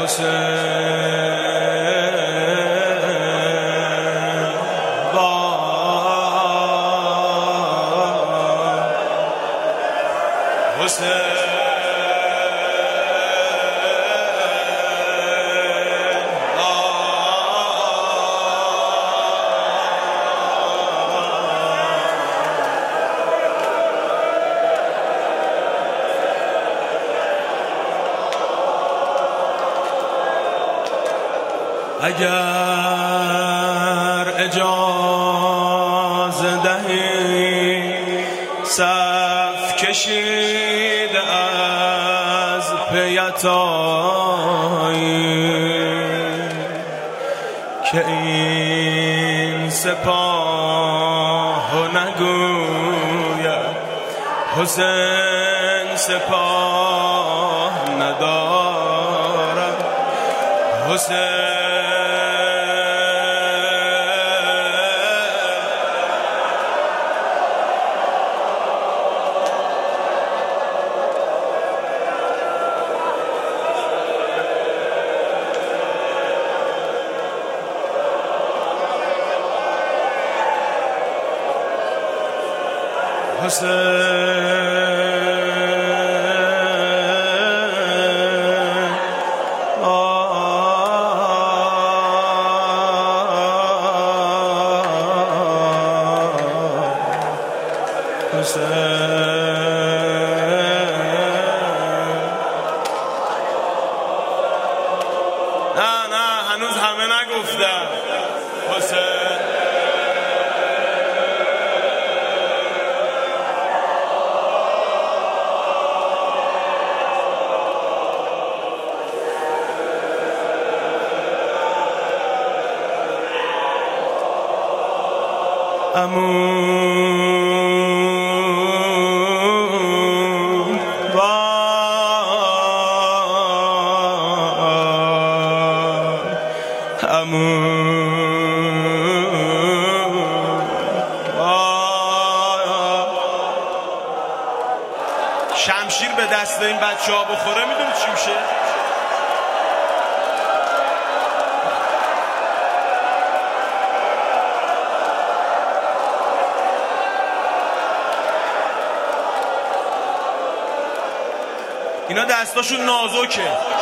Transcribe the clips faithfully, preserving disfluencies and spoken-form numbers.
اگر اجازه دهی صف کشیده از پیتایی که این سپاه نگوید حسین سپاه ندارد حسین نه نه هنوز همه نگفتن حسین امون با امون با شمشیر به دست این بچه ها بخوره میدونی چی میشه؟ اینا دستاشون نازکه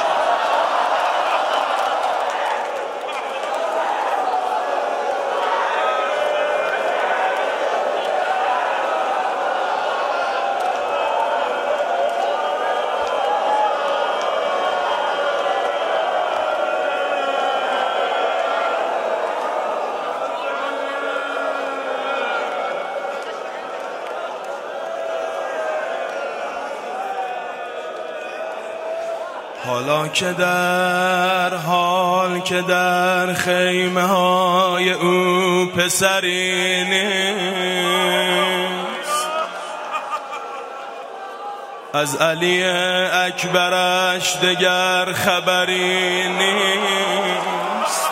حالا که در حال که در خیمه های او پسری نیست از علی اکبرش دگر خبری نیست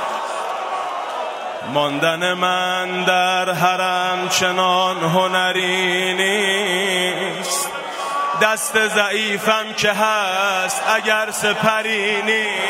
ماندن من در حرم چنان هنری نیست دست ضعیفم که هست اگر سپری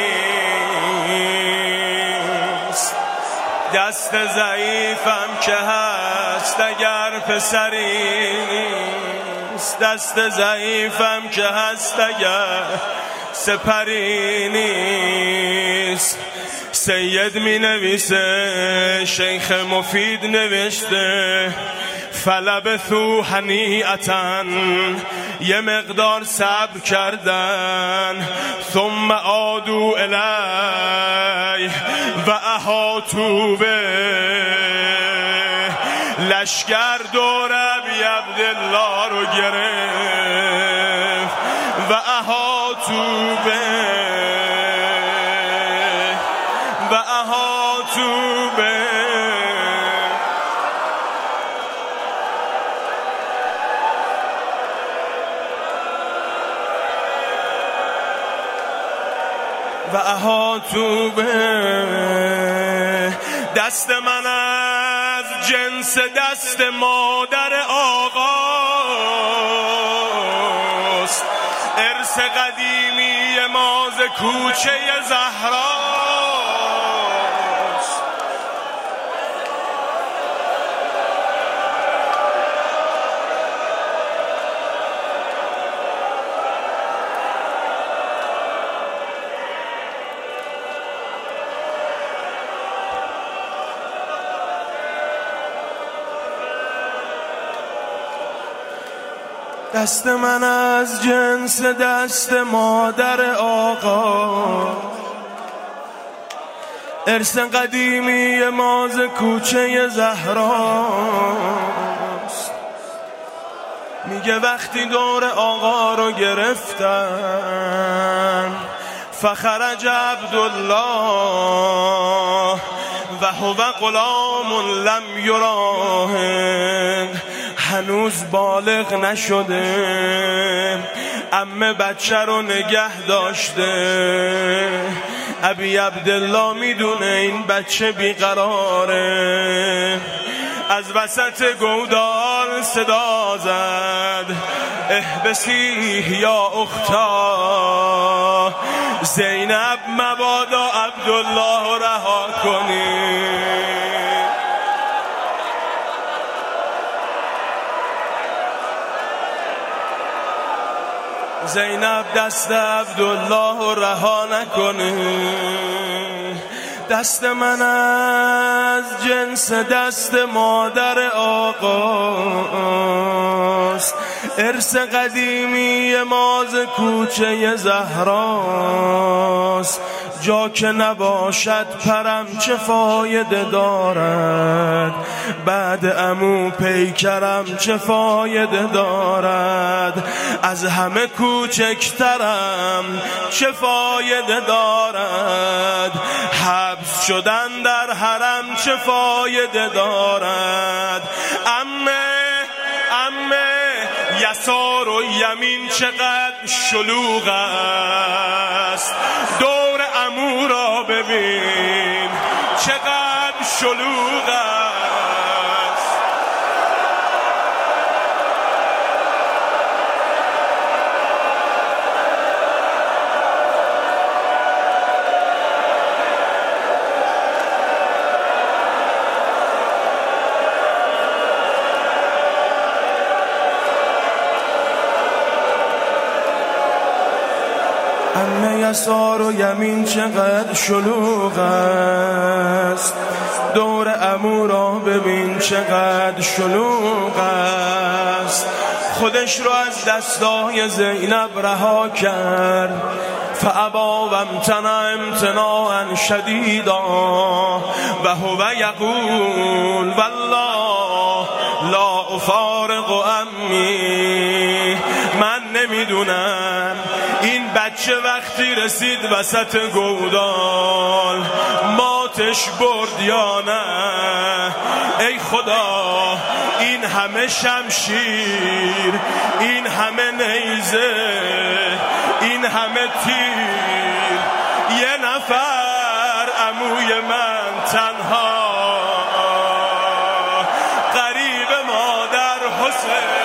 نیست دست ضعیفم که هست اگر پسری نیست دست ضعیفم که هست اگر سپری نیست سید می نویسه شیخ مفید نوشته فلبثوا هنیئة یه مقدار صبر کردن ثم عادوا الیه و احاطوا به لشکر دور ابی عبدالله رو گرفت و احاطوا به و احاطوا به و احاطوا به دست من از جنس دست مادر آقاست ارث قدیمی ما ز کوچه زهراست. دست من از جنس دست مادر آقا، ارث قدیمی ماز کوچه زهراست. میگه وقتی دور آقا رو گرفتن، فخرج عبدالله و هو غلام لم یراهق، هنوز بالغ نشده، عمه بچه رو نگه داشته. ابی عبدالله میدونه این بچه بیقراره، از وسط گودال صدا زد احبسی یا اختا، زینب مبادا عبدالله رها کنی. زینب دست عبدالله رها نکنه. دست من از جنس دست مادر آقاست، ارث قدیمی ماز کوچه زهراست. جا که نباشد پرم چه فایده دارد، بعد عمو پیکرم چه فایده دارد، از همه کوچکترم چه فایده دارد، حبس شدن در حرم چه فایده دارد. عمه عمه یسار و یمین چقدر شلوغ است، دور عمو را ببین چقدر شلوغ است. عمه یسار و یمین چقدر شلوغ است، دور عمو را ببین چقدر شلوغ است. خودش رو از دستای زینب رها کرد، فابا و امتنع امتناعا شدیدا و هو یقول والله لا افارق امی. من نمیدونم این بچه وقتی رسید وسط گودال ماتش برد یا نه. ای خدا، این همه شمشیر، این همه نیزه، این همه تیر، یه نفر عموی من تنها غریب مادر حسین.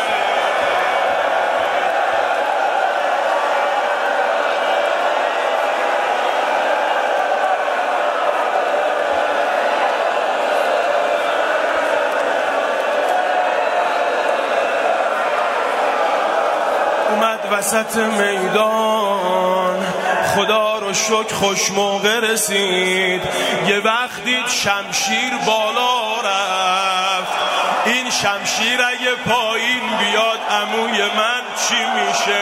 اومد وسط میدان، خدا رو شکر خوش موقع رسید. یه وقت دید شمشیر بالا رفت، این شمشیر اگه پایین بیاد عموی من چی میشه؟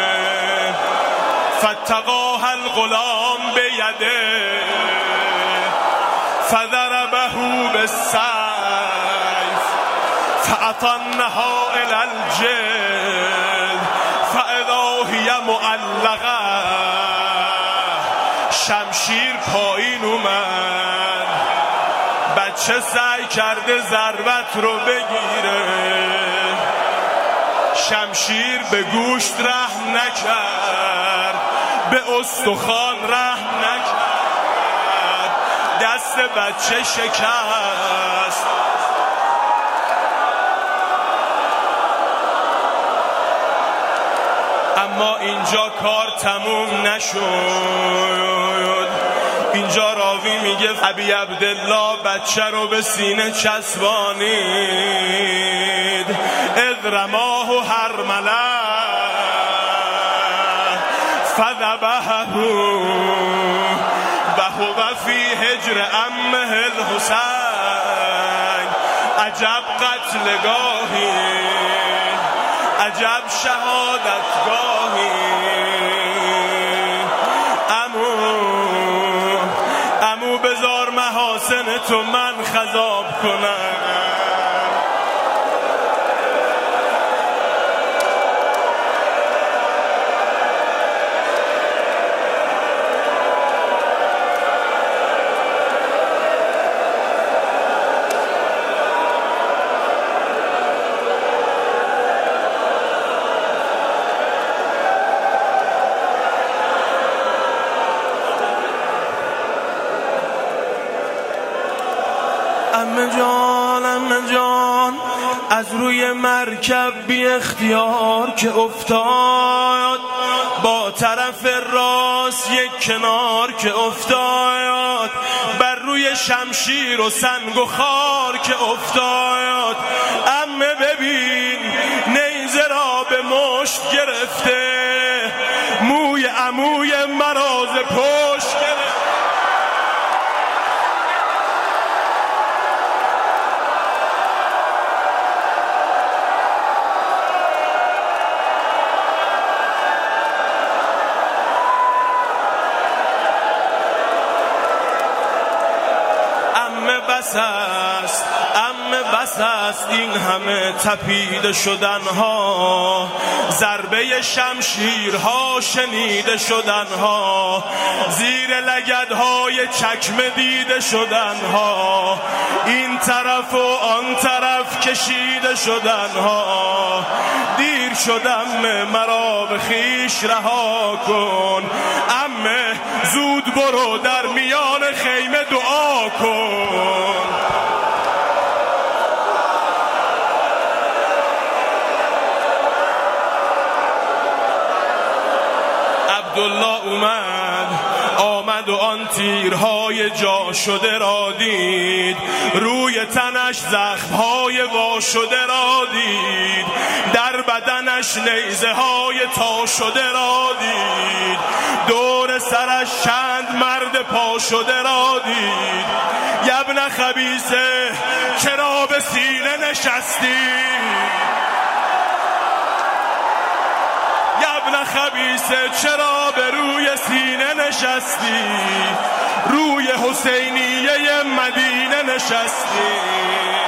فتقاه الغلام بیده فضربه بالسیف فاطنها الى الجلد فاذا هی معلقه. شمشیر پایین اومد، بچه سعی کرده ضربت رو بگیره، شمشیر به گوشت رحم نکرد، به استخوان رحم نکرد، دست بچه شکست. اما اینجا کار تموم نشد. اینجا راوی میگه ابی عبدالله بچه رو به سینه چسبانید، اذ رماه هرمله فذبحه و هو فی هجر عمه الحسین. عجب قتلگاهی، عجب شهادتگاهی. امو امو بذار محاسن تو من خضاب کنم. عمه جان عمه جان از روی مرکب بی اختیار که افتاد، با طرف راست یک کنار که افتاد، بر روی شمشیر و سنگ و خار که افتاد. عمه ببین نیزه را به مشت گرفته، موی عموی مراز پشت گرفته. بس است عمه بس است این همه تپیده شدن ها، ضربه شمشیرها شنیده شدن ها، زیر لگدهای چکمه دیده شدن ها، این طرف و آن طرف کشیده شدن ها. دیر شدم مرا به خیش رها کن، عمه زود برو در میان خیمه دعا کن. عبدالله اومد آمد و آن تیرهای جا شده را دید، روی تنش زخمهای وا شده را دید، در بدنش نیزه های تا شده را دید، دور سرش چند مرد پا شده را دید. یبن خبیثه چرا به سینه نشستی؟ یبن خبیثه چرا به روی سینه نشستی؟ روی حسینیه مدینه نشستی.